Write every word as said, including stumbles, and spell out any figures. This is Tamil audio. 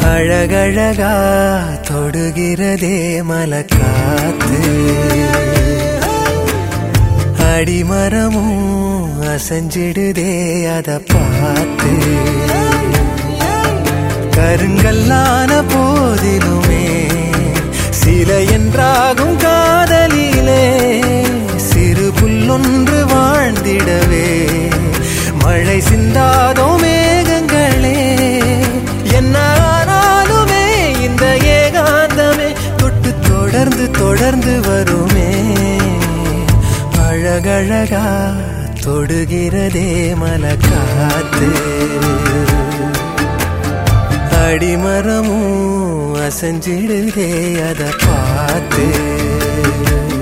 அழகழகா தொடுகிறதே மலக்காத்து, அடிமரமும் அசைஞ்சிடுதே அத பார்த்து. கருங்கல்லான போதிலுமே சில என்றாகும் காதலிலே, சிறு புல்லொன்று வாழ்ந்திடவே மழை சிந்தாதோ மேகங்களே. என்ன ஆனாலுமே இந்த ஏகாந்தமே தொட்டு தொடர்ந்து தொடர்ந்து வருமே. அழகழகா தொடுகிறதே மலக்காத்து, அடிமரமும் அசைஞ்சிடுதே அத பார்த்து.